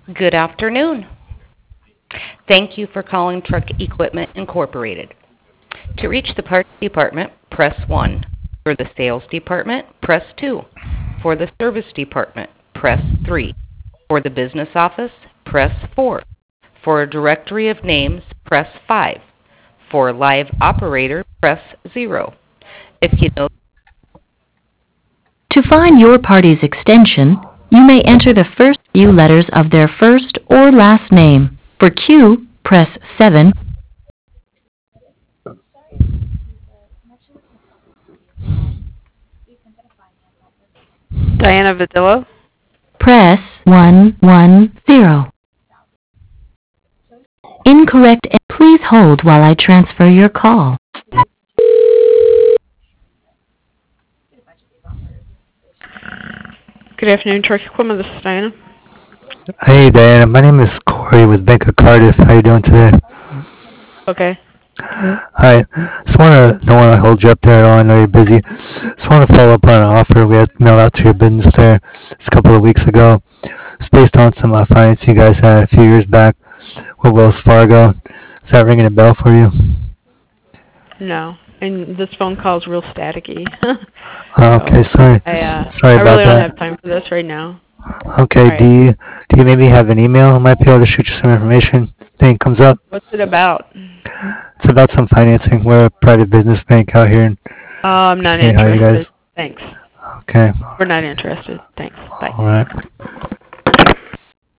Good afternoon. Thank you for calling Truck Equipment Incorporated. To reach the parts department, press 1. For the sales department, press 2. For the service department, press 3. For the business office, press 4. For a directory of names, press 5. For a live operator, press 0. If you know To find your party's extension, you may enter the first few letters of their first or last name. For Q, press 7. Diana Vadillo? Press 110. Incorrect. Please hold while I transfer your call. Good afternoon, Truck Equipment. This is Diana. Hey Diana, my name is Corey with Bank of Cardiff. How you doing today? Okay. Hi. Don't want to hold you up there at all. I know you're busy. Just want to follow up on an offer we had mailed out to your business there just a couple of weeks ago. It's based on some finance you guys had a few years back with Wells Fargo. Is that ringing a bell for you? No. And this phone call is real staticky. Okay, sorry. Sorry I about really don't that. have time for this right now. Okay, All right. do you maybe have an email? I might be able to shoot you some information. Thing comes up. What's it about? It's about some financing. We're a private business bank out here. And I'm not see how you interested. guys. Thanks. Okay. We're not interested. Thanks. Bye. All right.